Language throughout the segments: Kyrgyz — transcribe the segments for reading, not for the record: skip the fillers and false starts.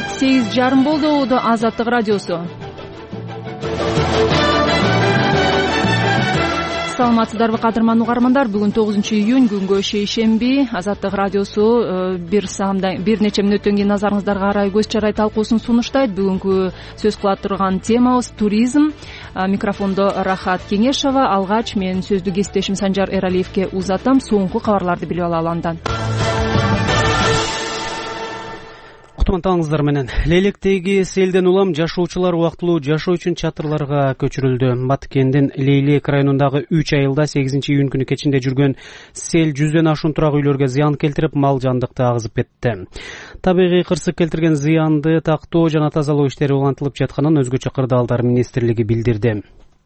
Саат 8:30 болду. Азаттык радиосу. Саламатсыздарбы кадырман угармандар? Бүгүн 9-июнь, күнгө шейшемби. Азаттык радиосу бир нече мүнөттөн кийин назарыңыздарга арай көз чарай талкуусун сунуштайт. Бүгүнкү сөз кыла турган темабыз туризм. Микрофондо Рахат Кеңешова. Алгач мен сөздү кесиптешим Санжар Эралиевке узатам. Соңку кабарларды билип алалы андан. Кутмантаңыздар менен. Лейлектеги селден улам жашоочулар убактылуу жашоо үчүн чатырларга көчүрүлдү. Баткендин Лейлек районундагы 3 айылда 8-июнь күнү кечинде жүргөн сел 100дөн ашуун турак үйлөргө зыян келтирип, мал жандыкты агызып кетти. Табигый кырсык келтирген зыянды тактоо жана тазалоо иштери улантылып жатканын өзгөчө кырдаалдар министрлиги билдирди.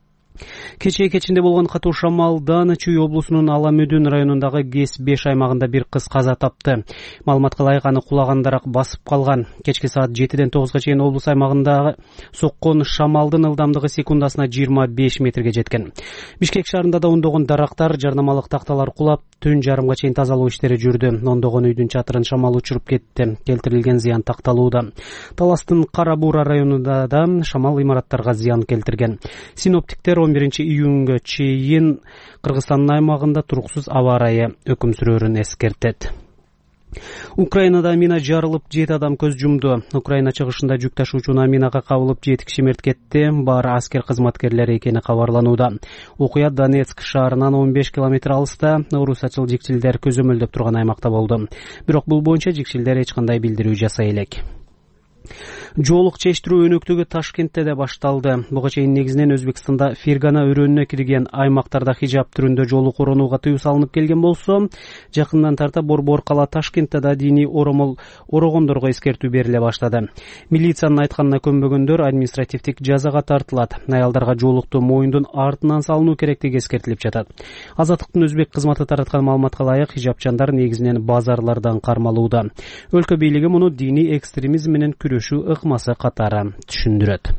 Кечинде болгон катуу шамалдан Чүй облусунун Ала Мөдүн районундагы ГЭС-5 аймагында бир кыз каза тапты. Маалыматка ылайык, аны кулагандарак басып калган. Кечки саат 7ден 9га чейин облус аймагында соккон шамалдын ылдамдыгы секундасына 25 метрге жеткен. Бишкек шаарында да ондогон дарактар, жарнамалык такталар кулап, түн жарымга чейин тазалоо иштери жүрдү. Ондогон үйдүн чатырын шамал учуруп кетти. Келтирилген зыян такталууда. Таластын Кара Буура районунда да шамал имараттарга зыян келтирген. Синоптиктер 11-июнга чейин Кыргызстандын аймагында туруксуз аба ырайы өкүм сүрөөрүн эскертет. Украинада мина жарылып 7 адам көз жумду. Украина чыгышында жүк ташуучуна минага кабылып 7 киши мерт кетти. Баары аскер кызматкерлери экени кабарланууда. Окуя Донецк шаарынан 15 километр алыста орусачыл жикчилдер көзөмөлдөп турган аймакта болду. Бирок бул боюнча жикчилдер эч кандай билдирүү жасай элек. Жоолук чечтирүү өнөктүгү Ташкентте да башталды. Буга чейин негизинен Өзбекстанда Фергана өрөөнүнө кирген аймактарда хижап түрүндө жоолук оронууга тыюу салынып келген болсо, жакындан тарта Борбор кала Ташкентте да диний орогондорго эскертүү бериле баштады. Милициянын айтканына көнбөгөндөр административдик жазага тартылат. Аялдарга жоолукту моюндун артынан салынуу керектиги эскертилип жатат. Азаттыктын өзбек кызматы тараткан маалыматка ылайык, хижапчандар негизинен базарлардан кармалууда. Өлкө бийлиги муну диний экстремизм менен күрөшүү ыкмасы катары түшүндүрөт.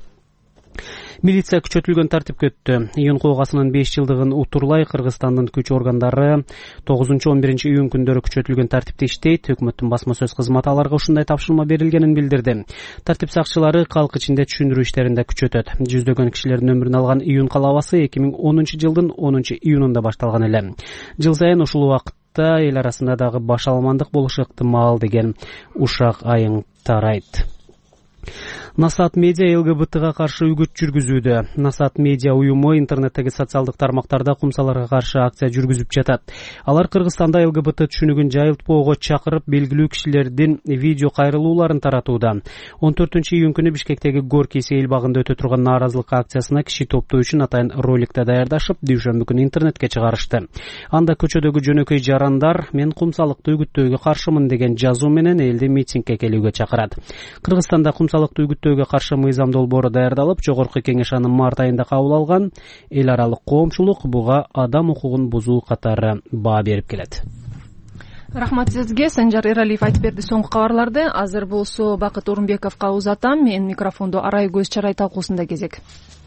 Милиция күчөтүлгөн тартипке өттү. Июнь куугасынын 5 жылдыгын утурлай Кыргызстандын күч органдары 9-11 күндөрү күчөтүлгөн тартипте иштейт. Өкмөттүн басма сөз кызматы аларга ушундай тапшырма берилгенин билдирди. Тартип сакчылары калк ичинде түшүндүрүү иштеринде күчөтөт. Жүздөгөн кишилердин өмүрүн алган июнь калабасы 2010 жылдын 10 июнунда башталган эле. Жыл сайын ушул убакытта эл арасында дагы баш аламандык болушу ыктымал деген ушак айың тарайт. Насаат медиа ЛГБТга каршы үгүт жүргүзүүдө. Насаат медиа уюму интернеттеги социалдык тармактарда кумсаларга каршы акция жүргүзүп жатат. Алар Кыргызстанда ЛГБТ түшүнүгүн жайылтпоого чакырып, белгилүү кишилердин видео кайрылууларын таратууда. 14-июнь күнү Бишкектеги Горький сейил багында өтө турган нааразылык акциясына киши топтоо үчүн атайын роликти даярдашып, дүйшөмбү күнү интернетке чыгарышты. Анда көчөдөгү жөнөкөй жарандар "Мен кумсалыкты үгүттөөгө каршымын" деген жазуу менен элди митингге келүүгө чакырат. Кыргызстанда кумсалыкты үгүттөөгө каршы мыйзам долбоору даярдалып, жогорку кеңеш аны март айында кабыл алган. Эл аралык коомчулук буга адам укугун бузуу катары баа берип келет. Рахмат сизге, Санжар Эралиев айтып берди соңку кабарларды. Азыр болсо Бакыт Орунбековго узатам. Мен микрофондо арай көз чарай талкуусунда кезек.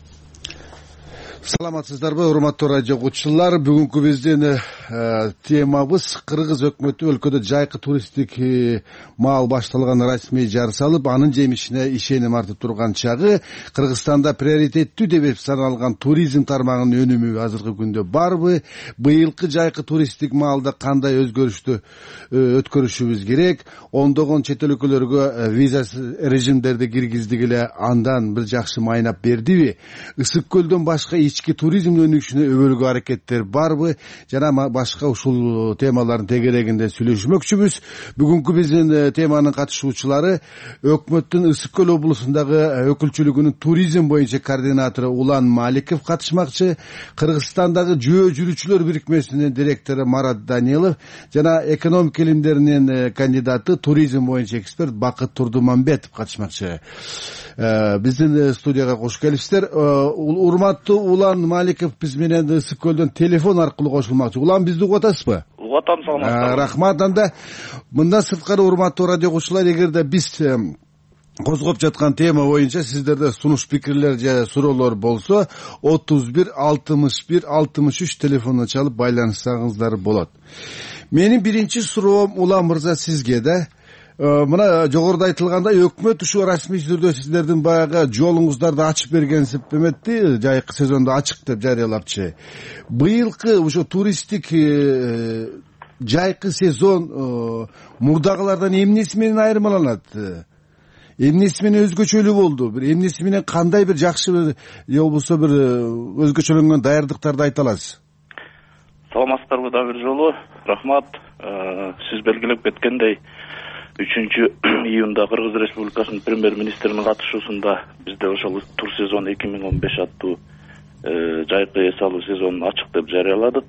Саламатсыздарбы, урматтуу радио угуучулар. Бүгүнкү биздин темабыз Кыргыз өкмөтү өлкөдө жайкы туристтик маал башталган расмий жар салып, анын жемишине ишеним артып турган чагы. Кыргызстанда приоритеттүү деп саналган туризм тармагынын өнүмү азыркы күндө барбы? Быйылкы жайкы туристтик маалда кандай өзгөрүштү өткөрүшүбүз керек? Ондогон чет өлкөлөргө виза режимдерди киргиздик эле, андан бир жакшы майнап бердиби? Ысык көлдөн башка ички туризм өнүгүшүнө өбөлгө аракеттер барбы? Жана башка ушул темалардын тегерегинде сүйлөшмөкчүбүз. Бүгүнкү биздин теманын катышуучулары өкмөттүн Ысык көл облусундагы өкүлчүлүгүнүн туризм боюнча координатору Улан Маликов катышмакчы, Кыргызстандагы жөө жүрүүчүлөр бирикмесинин директору Марат Данилов жана экономика илимдеринин кандидаты, туризм боюнча эксперт Бакыт Турдуманбетов катышмакчы. Биздин студияга кош келипсиздер. Урматтуу Улан Маликов биз менен Ысык көлдөн телефон аркылуу кошулмакчы. Улан, бизди угуп атасызбы? Угуп атам, саламатсызбы? Рахмат. Анда мындан сырткары урматтуу радио угуучулар, эгерде биз козгоп жаткан тема боюнча сиздерде сунуш пикирлер же суроолор болсо 31 61 63 телефонуна чалып байланышсаңыздар болот. Менин биринчи суроом Улан мырза сизге да. Мына жогоруда айтылгандай өкмөт ушул расмий түрдө сиздердин баягы жолуңуздарды ачып бергенсип эметти, жайкы сезондо ачык деп жарыялапчы. Быйылкы ушу туристтик жайкы сезон мурдагылардан эмнеси менен айырмаланат? Эмнеси менен өзгөчөлүү болду? Бир эмнеси менен кандай бир жакшы же болбосо бир өзгөчөлөнгөн даярдыктарды айта аласыз? Саламатсыздарбы дагы бир жолу. Рахмат. Сиз белгилеп кеткендей 3-июнда Кыргыз Республикасынын премьер-министринин катышуусунда бизде ошол тур сезон 2015 аттуу жайкы эс алуу сезонун ачык деп жарыяладык.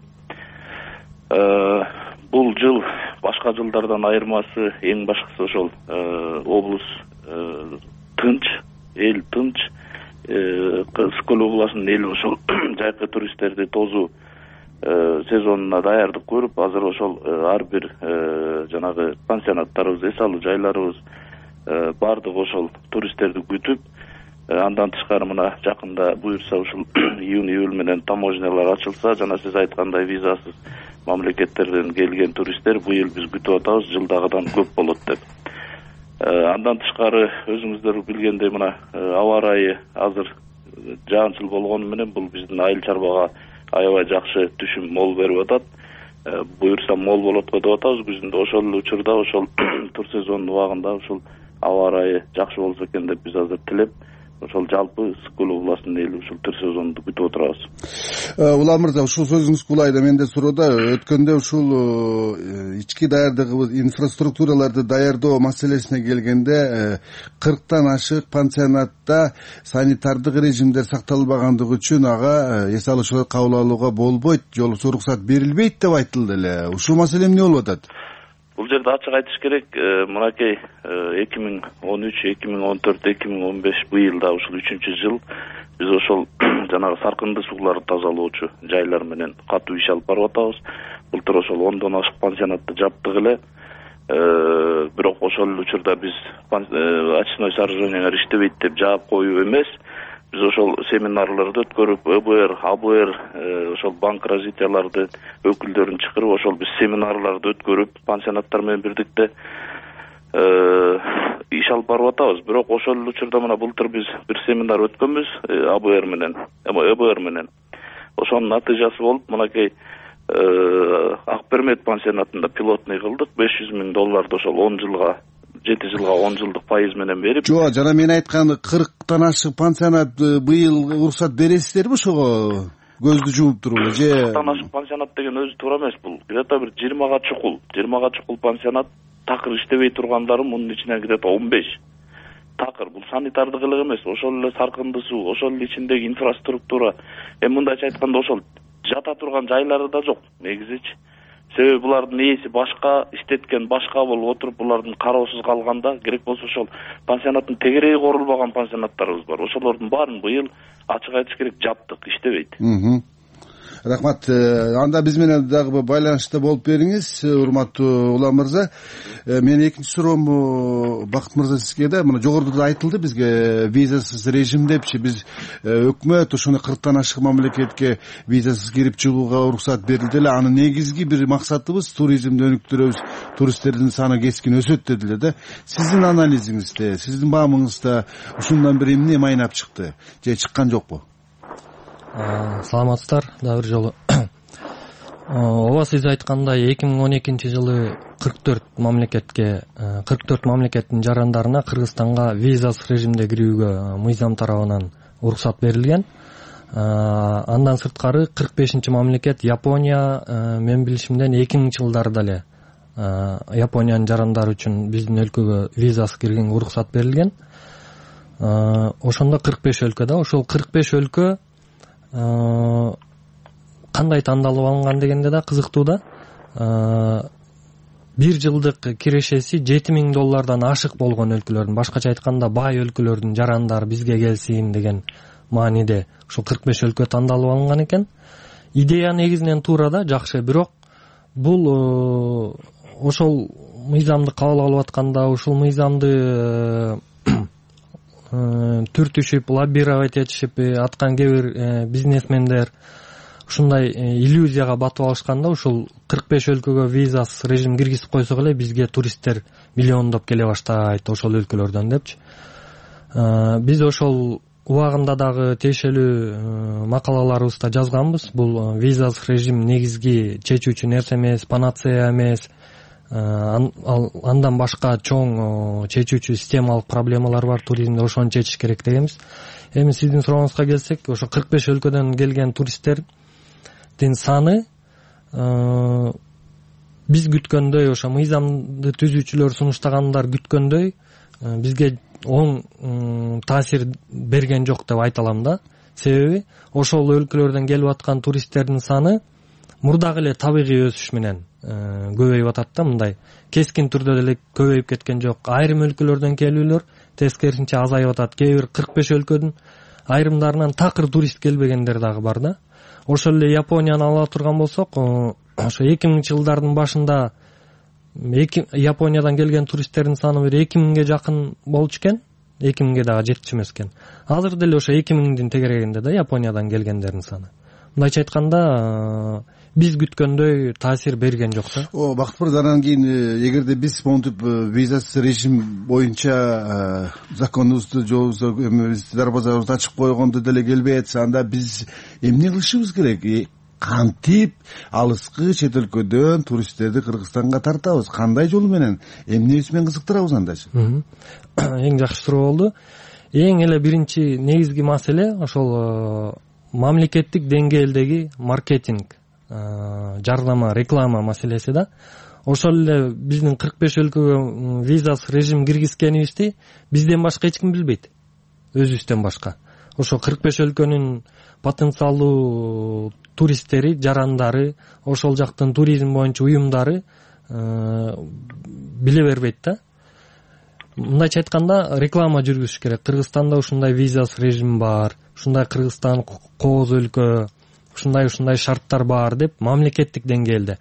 Бул жыл башка жылдардан айырмасы эң башкысы ошол облус тынч, эл тынч, Скөл областынын эли ошол жайкы туристтерди тозуу сезонуна даярдык көрүп, азыр ошол ар бир жанагы пансионаттарыбыз, эс алуу жайларыбыз баардык ошол туристтерди күтүп, андан тышкары мына жакында буюрса ушул июнь-июль менен таможнялар ачылса, жана сиз айткандай визасыз мамлекеттерден келген туристтер быйыл биз күтүп атабыз, жылдагыдан көп болот деп. Андан тышкары өзүңүздөр билгендей мына аба ырайы азыр жаанчыл болгону менен бул биздин айыл чарбага аябай жакшы түшүм мол берип атат. Буюрса мол болот го деп атабыз. Биздин ошол учурда ошол тур сезонунун убагында ушул аба ырайы жакшы болсо экен деп биз азыр тилеп, ошол жалпы Скөл областынын эли ушул тур сезонду күтүп отурабыз. Улам мырза, ушул сөзүңүз кулайда менде суроода өткөндө ушул ички даярдыгыбыз, инфраструктураларды даярдоо маселесине келгенде 40тан ашык пансионатта санитардык режимдер сакталбагандыгы үчүн ага эс алуучулар кабыл алууга болбойт, же болбосо уруксат берилбейт деп айтылды эле. Ушул маселе эмне болуп атат? Бул жерде ачык айтыш керек, мынакей 2013, 2014, 2015 быйылда ушул 3-жыл биз ошол жанагы саркынды сууларды тазалоочу жайлар менен катуу иш алып барып атабыз. Былтыр ошол 10дон ашык пансионатты жаптык эле. Бирок ошол учурда биз очной сооружениялар иштебейт деп жаап коюу эмес. Биз ошол семинарларды өткөрүп, ЭБР, АБР, ошол банк развитияларды өкүлдөрүн чакырып, ошол биз семинарларды өткөрүп, пансионаттар менен бирдикте иш алып барып атабыз. Бирок ошол учурда мына былтыр биз бир семинар өткөнбүз АБР менен, ЭБР менен. Ошонун натыйжасы болуп, мынакей Акбермет пансионатында пилотный кылдык, $500,000 ошол 10 жылга 7 жылга 10 жылдык пайыз менен берип. Жок, жана мен айткан 40тан ашык пансионат быйыл уруксат бересиздерби ошого? Көздү жумуп туруп же 40тан ашык пансионат деген өзү туура эмес бул. Где-то бир 20га чукул пансионат такыр иштебей тургандары мунун ичинен где-то 15. Такыр бул санитардык эле эмес, ошол эле саркынды суу, ошол ичиндеги инфраструктура. Мындайча айтканда ошол жата турган жайлары да жок негизичи. Себеби булардын ээси башка, иштеткен башка болуп отуруп, булардын кароосуз калганда керек болсо ошол пансионаттын тегереги корулбаган пансионаттарыбыз бар. Ошолордун баарын быйыл ачык айтыш керек жаптык, иштебейт. Рахмат. Анда биз менен дагы байланышта болуп бериңиз, урматтуу Улам мырза. Менин экинчи суроом Бакыт мырза сизге да, мына жогоруда да айтылды бизге визасыз режим депчи. Биз өкмөт ошону 40тан ашык мамлекетке визасыз кирип чыгууга уруксат берилди эле. Анын негизги бир максатыбыз туризмди өнүктүрөбүз, туристтердин саны кескин өсөт дедилер да. Сиздин анализиңизде, сиздин баамыңызда ушундан бир эмне майнап чыкты же чыккан жокпу? Саламатсыздар, дагы бир жолу. Ооба, сиз айткандай 2012-жылы 44 мамлекеттин жарандарына Кыргызстанга визасыз режимде кирүүгө мыйзам тарабынан уруксат берилген. Андан сырткары 45-мамлекет Япония, мен билишимден 2000-жылдарда эле Япониянын жарандары үчүн биздин өлкөгө визасыз кирген уруксат берилген. Ошондо 45 өлкө да, ошол 45 өлкө кандай тандалып алынган дегенде да кызыктуу да. Бир жылдык кирешеси $7,000 ашык болгон өлкөлөрдүн, башкача айтканда бай өлкөлөрдүн жарандары бизге келсин деген мааниде ушул 45 өлкө тандалып алынган экен. Идея негизинен туура да, жакшы, бирок бул ошол мыйзамды кабыл алып атканда, ушул мыйзамды түртүшүп, лоббировать этишип аткан кээ бир бизнесмендер ушундай иллюзияга батып алышканда ушул 45 өлкөгө визасыз режим киргизип койсок эле бизге туристтер миллиондоп келе баштайт ошол өлкөлөрдөн депчи. Биз ошол убагында дагы тиешелүү макалаларыбызда жазганбыз. Бул визасыз режим негизги чечүүчү нерсе эмес, панацея эмес. Андан башка чоң чечүүчү системалык проблемалар бар туризмде, ошону чечиш керек дегенбиз. Эми сиздин сурооңузга келсек, ошо 45 өлкөдөн келген туристтердин саны биз күткөндөй, ошо мыйзамды түзүүчүлөр сунуштагандар күткөндөй бизге оң таасир берген жок деп айта алам да. Себеби ошол өлкөлөрдөн келип аткан туристтердин саны мурдагы эле табигый өсүш менен көбөйүп атат да, мындай кескин түрдө деле көбөйүп кеткен жок. Айрым өлкөлөрдөн келүүлөр тескерисинче азайып атат. Кээ бир 45 өлкөдүн айрымдарынан такыр турист келбегендер дагы бар да. Ошол эле Японияны ала турган болсок, ошо 2000-жылдардын башында Япониядан келген туристтердин саны бир 2000ге жакын болчу экен, 2000ге дагы жетчү эмес экен. Азыр деле ошо 2000дин тегерегинде да Япониядан келгендердин саны. Мындайча айтканда биз күткөндөй таасир берген жок да. Бактыбек, анан кийин эгерде биз монтип визасыз режим боюнча законубузду жобубузду дарбазабызды ачып койгондо деле келбей атса, анда биз эмне кылышыбыз керек? Кантип алыскы чет өлкөдөн туристтерди Кыргызстанга тартабыз? Кандай жол менен, эмнебиз менен кызыктырабыз андачы? Эң жакшы суроо болду. Эң эле биринчи негизги маселе ошол мамлекеттик деңгээлдеги маркетинг, жардама, реклама маселеси да. Ошол эле биздин 45 өлкөгө визасыз режим киргизгенибизди бизден башка эч ким билбейт. Өзүбүздөн башка. Ошо 45 өлкөнүн потенциалдуу туристтери, жарандары, ошол жактын туризм боюнча уюмдары биле бербейт да. Мындайча айтканда реклама жүргүзүш керек. Кыргызстанда ушундай визасыз режим бар, ушундай Кыргызстан кооз өлкө, ушундай шарттар бар деп мамлекеттик деңгээлде.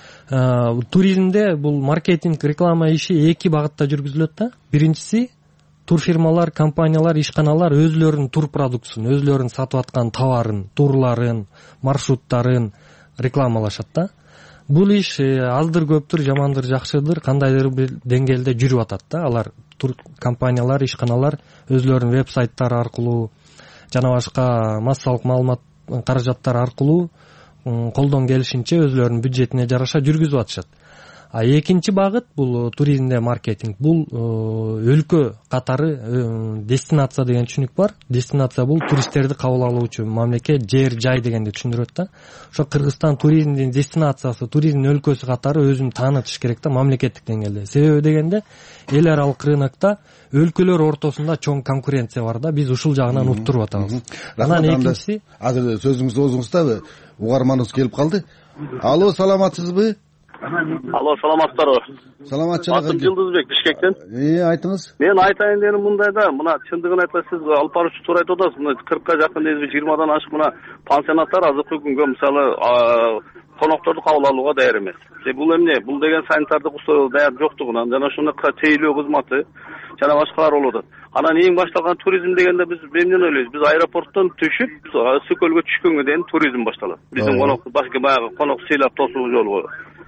Туризмде бул маркетинг, реклама иши эки багытта жүргүзүлөт да. Биринчиси турфирмалар, компаниялар, ишканалар өзлөрүнүн тур продуктусун, өзлөрүнүн сатып аткан товарын, турларын, маршруттарын рекламалашат да. Бул иш аздыр көптүр, жамандыр жакшыдыр, кандайдыр бир деңгээлде жүрүп атат да. Алар тур компаниялар, ишканалар өзлөрүнүн веб-сайттары аркылуу жана башка массалык маалымат каражаттар аркылуу колдон келишинче өзлөрүнүн бюджетине жараша жүргүзүп атышат. Экинчи багыт бул туризмде маркетинг. Бул өлкө катары дестинация деген түшүнүк бар. Дестинация бул туристтерди кабыл алуучу мамлекет, жер, жай дегенди түшүндүрөт да. Ошо Кыргызстан туризмдин дестинациясы, туризм өлкөсү катары өзүн таанытыш керек да мамлекеттик деңгээлде. Себеби дегенде эл аралык рынокто өлкөлөр ортосунда чоң конкуренция бар да. Биз ушул жагынан уттуруп атабыз. Анан экинчиси, азыр сөзүңүздү бозуңузда угарманыбыз келип калды. Алло, саламатсызбы? Алло, саламатсыздарбы? Саламатчылык. Атым Жылдызбек, Бишкектен. Айтыңыз. Мен айтайын дегеним мындай да, мына чындыгын айтсак сиз алып баруучу туура айтып атасыз. Мына 40ка жакын 20дан ашык мына пансионаттар азыркы күнгө мисалы конокторду кабыл алууга даяр эмес. Бул эмне? Бул деген санитардык условия даяр жоктугунан жана ошондой тейлөө кызматы жана башкалар болуп атат. Анан эң башталган туризм дегенде биз эмнени ойлойбуз? Биз аэропорттон түшүп, Сыкөлгө түшкөнгө дейин туризм башталат. Биздин конок баягы конок сыйлап тосуу жолу.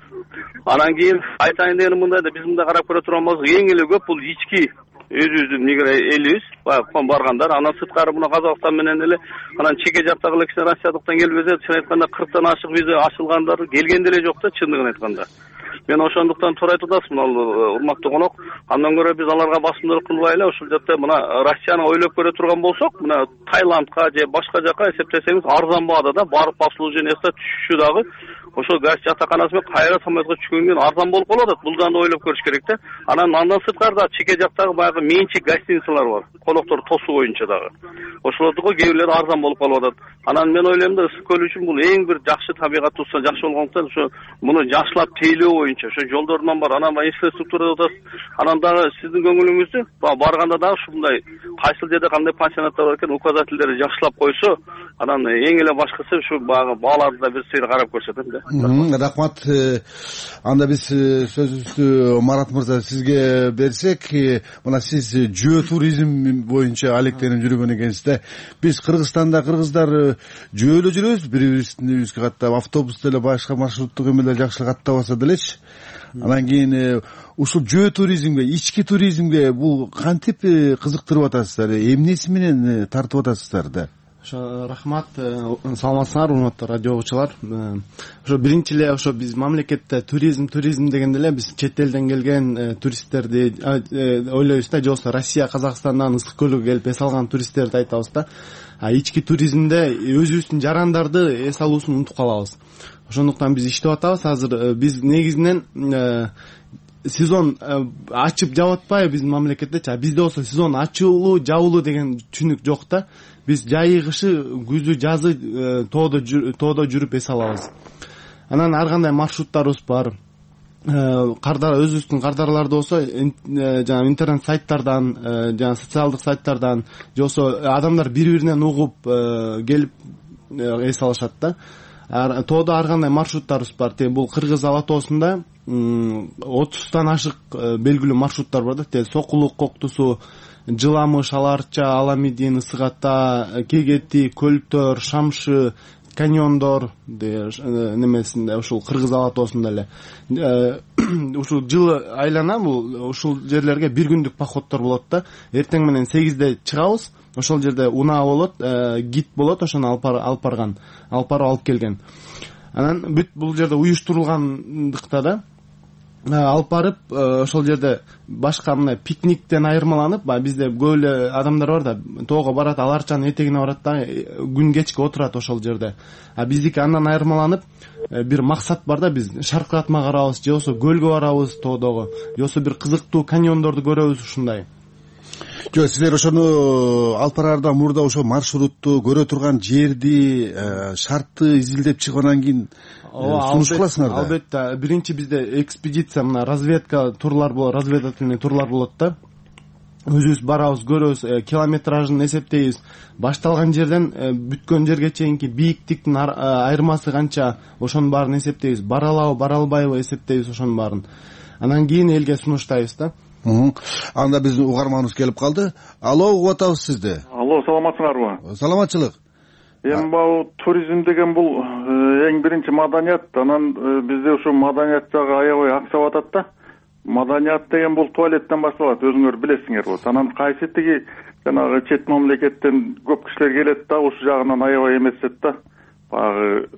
Анан кийин айтайын дегеним мындай да, биз мындай карап көрө турган болсок, эң эле көп бул ички өзүбүздүн элибиз баргандар. Анан сырткары мына Казакстан менен эле, анан чеке жактагы эле киши Россиядыктан келбесе, чын айтканда 40тан ашык виза ачылгандар келген деле жок да, чындыгын айтканда. Мен ошондуктан туура айтып атасыз, мына урматтуу конок. Андан көрө биз аларга басымдуулук кылбайлы, ошол жакта мына Россияны ойлоп көрө турган болсок, мына Таиландка же башка жака эсептесеңиз арзан баада да барып обслуживаниясына түшүшү дагы ошол газ жатаканасы менен кайра самолетко түшкөндөн кийин арзан болуп калып атат. Бул жагын ойлоп көрүш керек да. Андан сырткары чеке жактагы баягы менчик гостиницалар бар, конокторду тосуу боюнча дагы. Ошолордуга кээ бирлери арзан болуп калып атат. Анан мен ойлойм да, Ысык көл үчүн бул эң бир жакшы табигат турса жакшы болгондуктан ошо муну жакшылап тейлөө боюнча ошо жолдордон бар, анан инфраструктура деп атасыз. Анан дагы сиздин көңүлүңүздү барганда дагы ушундай кайсыл жерде кандай пансионаттар бар экен указательдерди жакшылап койсо, анан эң эле башкысы ушу бааларды да бир сыйра карап көрсөтөм да. Рахмат. Анда биз сөзүбүздү Марат мырза сизге берсек, мына сиз жөө туризм боюнча алектенип жүргөн экенсиз да. Биз Кыргызстанда кыргыздар жөө эле жүрөбүз, бири-бирибизге каттап, автобуста эле башка маршруттук эмелер жакшылык каттабаса делечи. Анан кийин ушул жөө туризмге, ички туризмге бул кантип кызыктырып атасыздар, эмнеси менен тартып атасыздар да? Рахмат, саламатсыңар урматтуу радио угуучулар. Ошо биринчи эле ошо биз мамлекетте туризм дегенде эле биз чет элден келген туристтерди ойлойбуз да, же болбосо Россия, Казакстандан Ысык көлгө келип эс алган туристтерди айтабыз да. Ички туризмде өзүбүздүн жарандарды эс алуусун унутуп калабыз. Ошондуктан биз иштеп атабыз. Азыр биз негизинен сезон ачып жаап атпайбы биздин мамлекеттечи. Бизде болсо сезон ачуулуу, жабылуу деген түшүнүк жок да. Биз жайы, кышы, күзү, жазы тоодо жүрүп эс алабыз. Анан ар кандай маршруттарыбыз бар. Өзүбүздүн кардарларды болсо жана интернет сайттардан, жана социалдык сайттардан, же болбосо адамдар бири-биринен угуп келип эс алышат да. Тоодо ар кандай маршруттарыбыз бар. Бул Кыргыз алатоосунда 30тан ашык белгилүү маршруттар бар да. Сокулук Коктусу, Жыламы, Шаларча, Аламидин, Ысык Ата, Кегети, Көлтөр, Шамшы, каньондор немесинде, ушул Кыргыз алатоосунда эле ушул жылы айлана бул ушул жерлерге бир күндүк походдор болот да. Эртең менен 8-де чыгабыз. Ошол жерде унаа болот, гид болот, ошону алып барган, алып келген. Анан бүт бул жерде уюштурулгандыкта да алып барып, ошол жерде башка мындай пикниктен айырмаланып, бизде көп эле адамдар бар да, тоого барат, аларчанын этегине барат да, күн кечке отурат ошол жерде. Биздики андан айырмаланып, бир максат бар да, биз шаркыратма карабыз, же болбосо көлгө барабыз тоодогу, же болбосо бир кызыктуу каньондорду көрөбүз ушундай. Жок, силер ошону алып бараардан мурда ошо маршрутту, көрө турган жерди, шартты изилдеп чыгып анан кийин сунуш кыласыңар да. Албетте, биринчи бизде экспедиция, мына разведка турлар болот, разведательный турлар болот да. Өзүбүз барабыз, көрөбүз, километражын эсептейбиз. Башталган жерден бүткөн жерге чейинки бийиктиктин айырмасы канча, ошонун баарын эсептейбиз. Баралабы, бара албайбы эсептейбиз ошонун баарын. Анан кийин элге сунуштайбыз да. Анда биздин угарманыбыз келип калды. Алло, угуп атабыз сизди. Алло, саламатсыңарбы? Саламатчылык. Эми бул туризм деген бул эң биринчи маданият. Анан бизде ушу маданият жагы аябай аксап атат да. Маданият деген бул туалеттен башталат, өзүңөр билесиңер болот. Анан кайсы тиги жанагы чет мамлекеттен көп кишилер келет да, ушу жагынан аябай эмесет да. Багы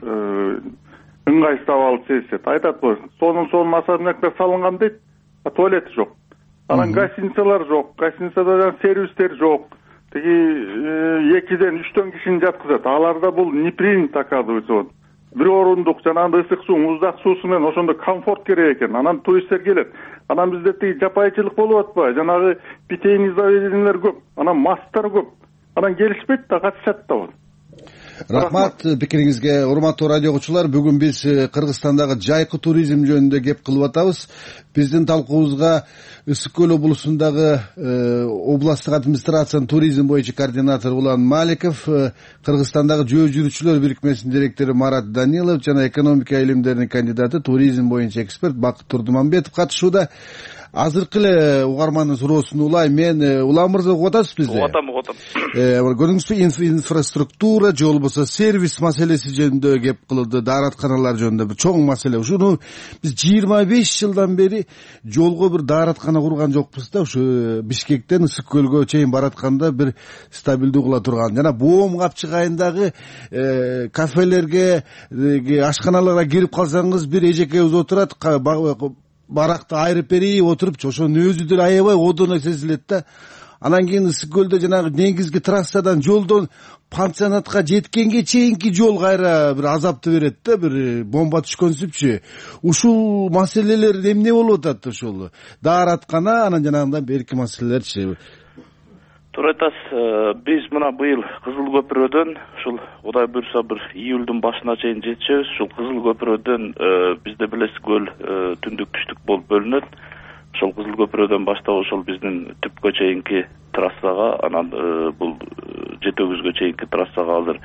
ыңгайсыздап сезишет. Айтат го, сонун особняктар салынган дейт, туалет жок. Анан гостиницалар жок, гостиницада сервистер жок. Тиги 2-ден 3 кишини жаткызат. Аларда бул не принято, оказывается. Вот. Бир орундук жанагы ысык суу, муздак суусу менен ошондо комфорт керек экен. Анан туристтер келет. Анан бизде тиги жапайчылык болуп атпайбы? Жанагы питейный заведениялер көп, анан масттар көп. Анан келишпейт да, катышат да. Рахмат пикириңизге. Урматтуу радио угуучулар, бүгүн биз Кыргызстандагы жайкы туризм жөнүндө кеп кылып атабыз. Биздин талкуубузга Ысык көл облусундагы областтык администрациянын туризм боюнча координатору Улан Маликов, Кыргызстандагы жөө жүрүүчүлөр бирикмесинин директору Марат Данилов жана экономика илимдеринин кандидаты, туризм боюнча эксперт Бакыт Турдуманбетов катышууда. Азыркы эле угармандын суроосун улай, мен Улан мырза угуп атасыз бизди? Угатам. Көрдүңүзбү, инфраструктура же болбосо сервис маселеси жөнүндө кеп кылды, дааратканалар жөнүндө бир чоң маселе. Ушуну биз 25 жылдан бери жолго бир даараткана курган жокпуз да. Ушу Бишкектен Ысык көлгө чейин баратканда бир стабилдүү кыла турган. Жана Боом Капчык айындагы кафелерге, ашканаларга кирип калсаңыз, бир эжекебиз отурат, баракты айрып берип отуруп, ошонун өзү деле аябай одоно сезилет да. Анан кийин Ысык көлдө жанагы негизги трассадан, жолдон пансионатка жеткенге чейинки жол кайра бир азапты берет да, бир бомба түшкөнсүпчү. Ушул маселелер эмне болуп атат ошол? Даараткана, анан жанагындан берки маселелерчи. Туура айтасыз. Биз мына быйыл Кызыл көпүрөдөн ушул Кудай буйрса бир июлдун башына чейин жетишебиз. Ушул Кызыл көпүрөдөн бизде билесиз көл түндүк түштүк болуп бөлүнөт. Ошол Кызыл көпүрөдөн баштап ошол биздин түпкө чейинки трассага, анан бул Жетөгүзгө чейинки трассага азыр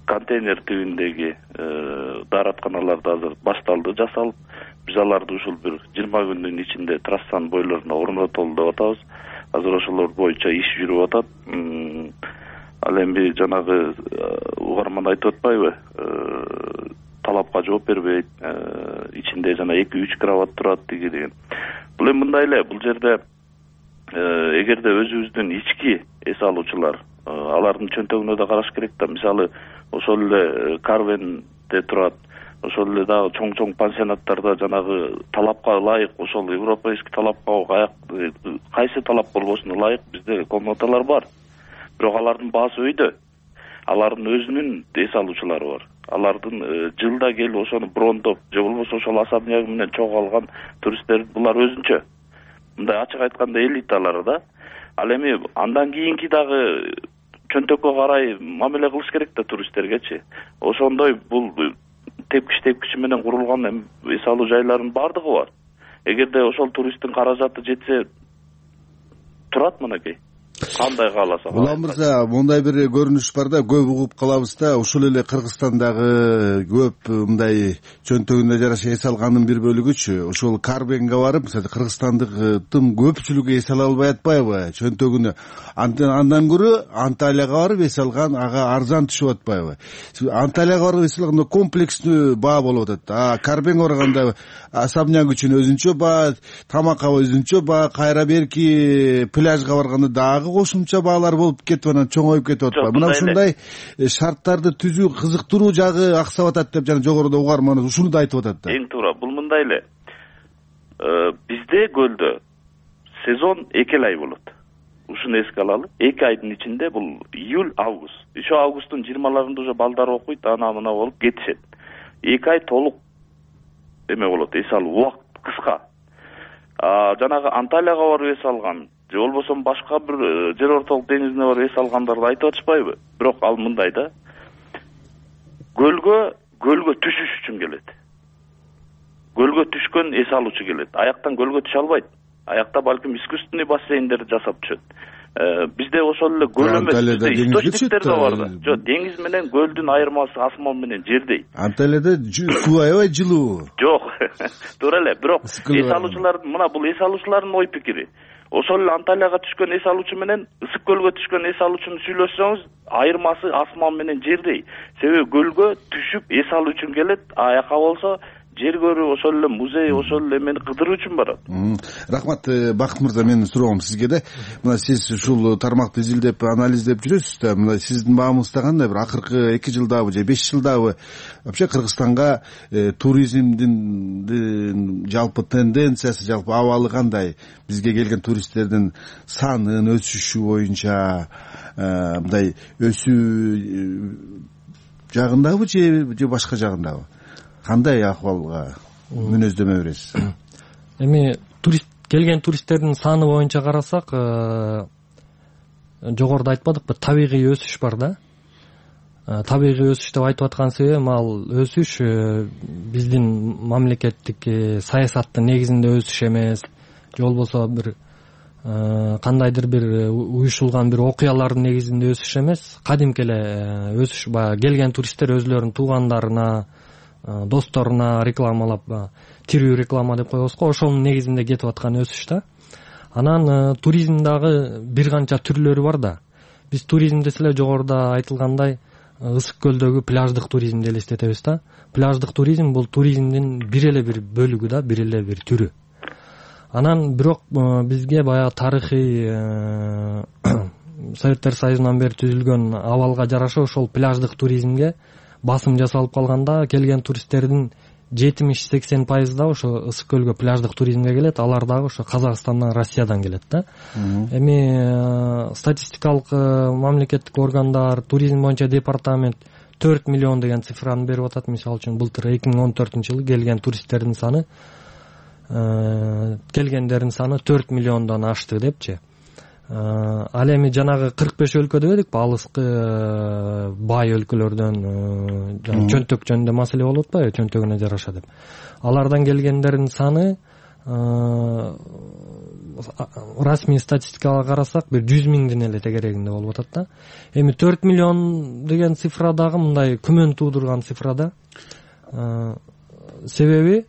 контейнер тибиндеги дааратканаларда азыр башталды жасалып, биз аларды ушул бир 20 күндүн ичинде трассанын бойлоруна орнотолду деп атабыз. Азыр ошолор боюнча иш жүрүп атат. Ал эми жанагы угарман айтып атпайбы? Талапка жооп бербейт. Ичинде жана 2-3 кровать турат деген. Бул эми мындай эле, бул жерде эгерде өзүбүздүн ички эс алуучулар алардын чөнтөгүнө да караш керек да. Мисалы, ошол эле Карвенде турат, ошол эле дагы чоң пансионаттарда жанагы талапка ылайык, ошол европейский талапка кайсы талап болбосун ылайык бизде комнаталар бар. Бирок алардын баасы өйдө. Алардын өзүнүн эс алуучулары бар. Алардын жылда келип ошону брондоп, же болбосо ошол особняк менен чогулган туристтер булар өзүнчө. Мындай ачык айтканда элиталары да. Ал эми андан кийинки дагы чөнтөккө карай мамиле кылыш керек да туристтергечи. Ошондой бул тепкич менен курулган эс алуу жайларынын бардыгы бар. Эгерде ошол туристтин каражаты жетсе турат мынакей. Кандай кааласа. Улан мырза, мындай бир көрүнүш бар да, көп угуп калабыз да, ушул эле Кыргызстандагы көп мындай чөнтөгүнө жараша эс алгандын бир бөлүгүчү ошол Карбенге барып, мисалы Кыргызстандыктын көпчүлүгү эс ала албай атпайбы чөнтөгүнө. Андан көрө Анталияга барып эс алган ага арзан түшүп атпайбы? Анталияга барып эс алганда комплекстүү баа болуп атат. Карбенге барганда особняк үчүн өзүнчө баа, тамакка өзүнчө баа, кайра берки пляжга барганда дагы кошумча баалар болуп кетип анан чоңоюп кетип атпайбы? Мына ушундай шарттарды түзүү кызыктыруу жагы аксап атат деп жана жогоруда угарманыбыз ушуну да айтып атат да. Эң туура. Бул мындай эле. Бизде көлдө сезон 2 ай болот. Ушуну эске алалы. 2 айдын ичинде бул июль, август. Ошо августтун 20-ларында уже балдар окуйт, ана мына болуп кетишет. 2 ай толук эме болот, эс алуу убакыт кыска. Жанагы Анталияга барып эс алган, же болбосо башка бир жер ортолук деңизине барып эс алгандарды айтып атышпайбы? Бирок ал мындай да. Көлгө түшүш үчүн келет. Көлгө түшкөн эс алуучу келет. Аяктан көлгө түшө албайт. Аякта балким искусственный бассейндерди жасап түшөт. Бизде ошол эле көл эмес, источниктер да бар да. Жок, деңиз менен көлдүн айырмасы асман менен жердей. Анталияда суу аябай жылуу. Жок, туура эле. Бирок эс алуучулар, мына бул эс алуучулардын ой пикири. Ошол эле Анталияга түшкөн эс алуучу менен ысык көлгө түшкөн эс алуучуну сүйлөшсөңүз, айырмасы асман менен жердей. Себеби көлгө түшүп эс алуу үчүн келет, аяка болсо жер көрүү, ошол эле музей, ошол эле эмени кыдыруу үчүн барат. Рахмат, Бакыт мырза, менин суроом сизге да. Мына сиз ушул тармакты изилдеп, анализдеп жүрөсүз да. Мына сиздин баамыңызда кандай бир акыркы 2 жылдабы же 5 жылдабы вообще Кыргызстанга туризмдин жалпы тенденциясы, жалпы абалы кандай? Бизге келген туристтердин санын өсүшү боюнча мындай өсүү жагындабы же башка жагындабы? Кандай акыбалга мүнөздөмө бересиз? Эми келген туристтердин саны боюнча карасак, жогоруда айтпадыкпы, табигый өсүш бар да. Табигый өсүш деп айтып аткан себебим, ал өсүш биздин мамлекеттик саясаттын негизинде өсүш эмес, же болбосо бир кандайдыр бир уюшулган бир окуялардын негизинде өсүш эмес. Кадимки эле өсүш, баягы келген туристтер өзүлөрүнүн туугандарына, досторуна рекламалап, тирүү реклама деп коебуз го, ошонун негизинде кетип аткан өсүш да. Анан туризмдагы бир канча түрлөрү бар да. Биз туризм десе эле жогоруда айтылгандай ысык көлдөгү пляждык туризмди элестетебиз да. Пляждык туризм бул туризмдин бир эле бир бөлүгү да, бир эле бир түрү. Анан бирок бизге баягы тарыхый Советтер Союзунан бери түзүлгөн абалга жараша ошол пляждык туризмге басым жасалып калганда келген туристтердин 70-80% да ошо ысык көлгө пляждык туризмге келет. Алар дагы ошо Казакстандан, Россиядан келет да. Эми статистикалык мамлекеттик органдар, туризм боюнча департамент 4 миллион деген цифраны берип атат. Мисалы үчүн былтыр 2014-жылы келген туристтердин саны, келгендердин саны 4 миллиондон ашты депчи. Ал эми жанагы 45 өлкө дебедикпи, алыскы бай өлкөлөрдөн чөнтөк жөнүндө маселе болуп атпайбы, чөнтөгүнө жараша деп. Алардан келгендердин саны расмий статистикага карасак бир 100 миңдин эле тегерегинде болуп атат да. Эми 4 миллион деген цифра дагы мындай күмөн туудурган цифра да. Себеби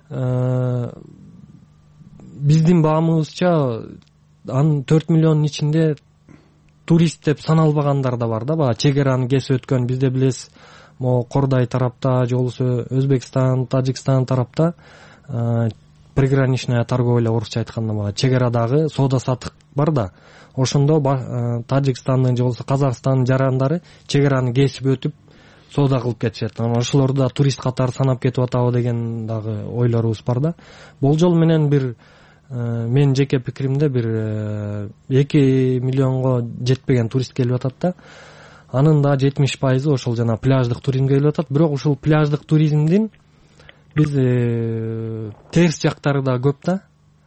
биздин баамыбызча анын 4 миллиондун ичинде турист деп саналбагандар да бар да. Баягы чек араны кесип өткөн, бизде билесиз, могу Кордай тарапта же болбосо Өзбекстан, Тажикстан тарапта приграничная торговля, орусча айтканда баягы чек арадагы соода саттык бар да. Ошондо Тажикстандын же болбосо Казакстандын жарандары чек араны кесип өтүп соода кылып кетишет. Ошолорду да турист катары санап кетип атабы деген дагы ойлорубуз бар да. Болжол менен бир менин жеке пикиримде бир 2 миллионго жетпеген турист келип атат да. Анын да 70% ошол жана пляждык туризмге келип атат. Бирок ушул пляждык туризмдин биз терс жактары да көп да.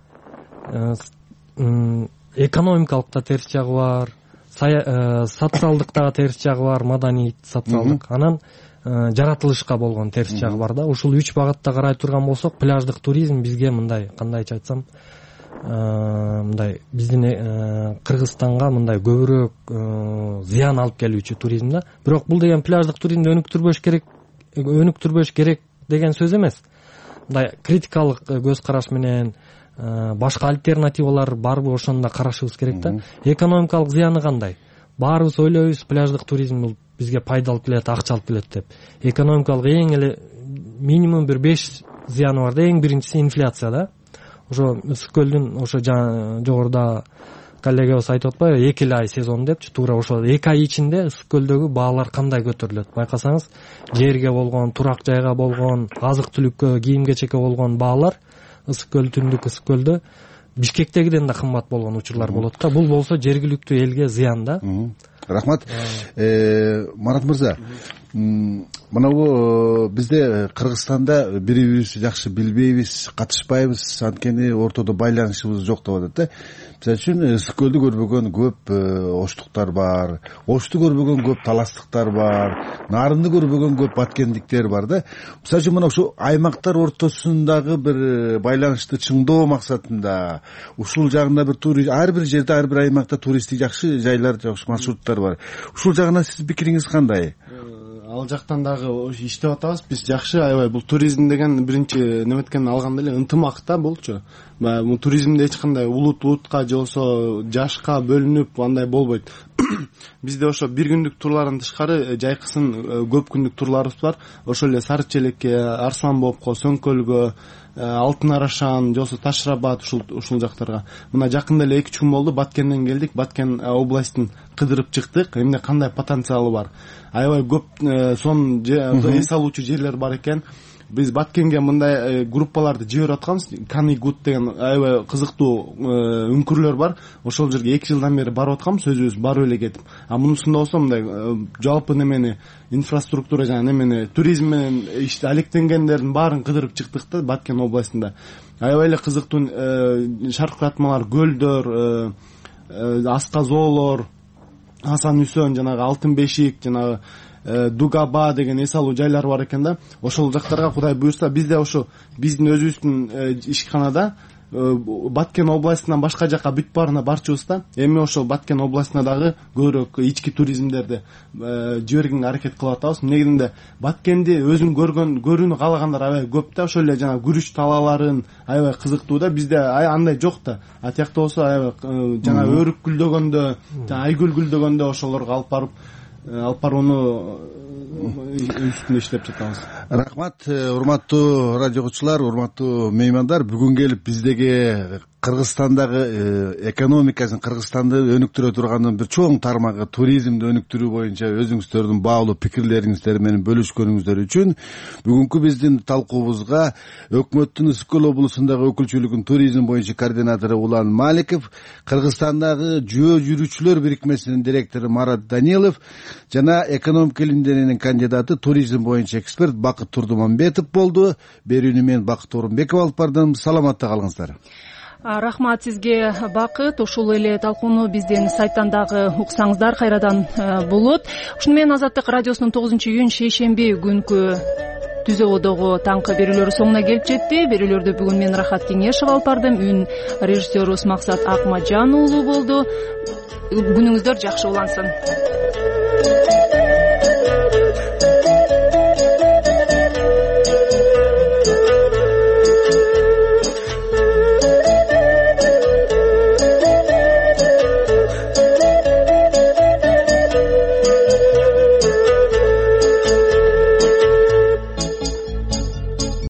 Экономикалык да терс жагы бар, социалдык да терс жагы бар, маданий социалдык. Анан жаратылышка болгон терс жагы бар да. Ушул 3 багытта карай турган болсок, пляждык туризм бизге мындай, кандайча айтсам, мындай биздин Кыргызстанга мындай көбүрөөк зыян алып келүүчү туризм да. Бирок бул деген пляждык туризмди өнүктүрбөш керек деген сөз эмес. Мындай критикалык көз караш менен башка альтернативалар барбы, ошону да карашыбыз керек да. Экономикалык зыяны кандай? Баарыбыз ойлойбуз, пляждык туризм бул бизге пайда алып келет, акча алып келет деп. Экономикалык эң эле минимум бир 5 зыяны бар да. Эң биринчиси инфляция да. Ошо Ысык-Көлдүн ошо жогоруда коллегабыз айтып атпайбы, 2 ай сезон депчи, туура ошол 2 ай ичинде Ысык-Көлдөгү баалар кандай көтөрүлөт? Байкасаңыз, жерге болгон, турак жайга болгон, азык-түлүккө, кийим-кечекке болгон баалар Ысык-Көл, түндүк Ысык-Көлдө Бишкектегиден да кымбат болгон учурлар болот да. Бул болсо жергиликтүү элге зыян да. Рахмат. Марат мырза, мынабу бизде Кыргызстанда бири-бирибизди жакшы билбейбиз, катышпайбыз, анткени ортодо байланышыбыз жок деп атат да. Мисалы үчүн Ысык-Көлдү көрбөгөн көп оштуктар бар, Ошту көрбөгөн көп таластыктар бар, Нарынды көрбөгөн көп баткендиктер бар да. Мисалы үчүн мына ушу аймактар ортосундагы бир байланышты чыңдоо максатында ушул жагында бир турист, ар бир жерде, ар бир аймакта туристтик жакшы жайлар, жакшы маршруттар бар. Ушул жагынан сиздин пикириңиз кандай? Ал жактан дагы иштеп атабыз. Биз жакшы, аябай бул туризм деген биринчи неметкен алганда эле ынтымак да болчу. Бул туризмде эч кандай улутка же болбосо жашка бөлүнүп андай болбойт. Бизде ошо бир күндүк турлардан тышкары жайкысын көп күндүк турларыбыз бар. Ошол эле Сары Челекке, Арсланбобко, Сөңкөлгө, Алтын Арашан, же болбосо Ташрабат, ушул жактарга. Мына жакында эле 2 күн болду, Баткенден келдик. Баткен областын кыдырып чыктык. Эмне кандай потенциалы бар? Аябай көп сон эс алуучу жерлер бар экен. Биз Баткенге мындай группаларды жиберип атканбыз. Канигут деген аябай кызыктуу үңкүрлөр бар. Ошол жерге 2 жылдан бери барып атканбыз, өзүбүз барып эле кетип. Мунусунда болсо мындай жалпы немени инфраструктура жана немени туризм менен алектенгендердин баарын кыдырып чыктык да Баткен областында. Аябай эле кызыктуу шаркыратмалар, көлдөр, асказоолор, Асан Үсөн, жанагы Алтын Бешик, жанагы Дугаба деген эс алуу жайлар бар экен да. Ошол жактарга Кудай буйрса, бизде ошо биздин өзүбүздүн ишканада Баткен областынан башка жакка бүт баарына барчубуз да. Эми ошол Баткен областына дагы көбүрөөк ички туризмдерди жибергенге аракет кылып атабыз. Негизинде Баткенди өзүн көрүүнү каалагандар аябай көп да. Ошол эле жана күрүч талааларын аябай кызыктуу да. Бизде андай жок да. Атиякта болсо аябай жана өрүк гүлдөгөндө, жана айгүл гүлдөгөндө ошолорго алып барууну үстүндө иштеп жатабыз. Рахмат, урматтуу радио угуучулар, урматтуу меймандар. Бүгүн келип биздеги Кыргызстандагы экономикасын, Кыргызстанды өнүктүрө турган бир чоң тармагы туризмди өнүктүрүү боюнча өзүңүздөрдүн баалуу пикирлериңиздер менен бөлүшкөнүңүздөр үчүн бүгүнкү биздин талкуубузга өкмөттүн Ысык-Көл облусундагы өкүлчүлүгүнүн туризм боюнча координатору Улан Маликов, Кыргызстандагы жөө жүрүүчүлөр бирикмесинин директору Марат Данилов жана экономика илимдеринин кандидаты, туризм боюнча эксперт Бакыт Турдумамбетов болду. Берүүнү мен Бакыт Орунбеков алып бардым. Саламатта калыңыздар. Рахмат сизге, Бакыт. Ушул эле талкууну биздин сайттан дагы уксаңыздар кайрадан болот. Ушуну менен Азаттык радиосунун 9-июнь шейшемби күнкү түз ободогу таңкы берүүлөр соңуна келип жетти. Берүүлөрдү бүгүн мен Рахат Кеңешова алып бардым. Үн режиссерубуз Максат Акмаджан уулу болду. Күнүңүздөр жакшы улансын.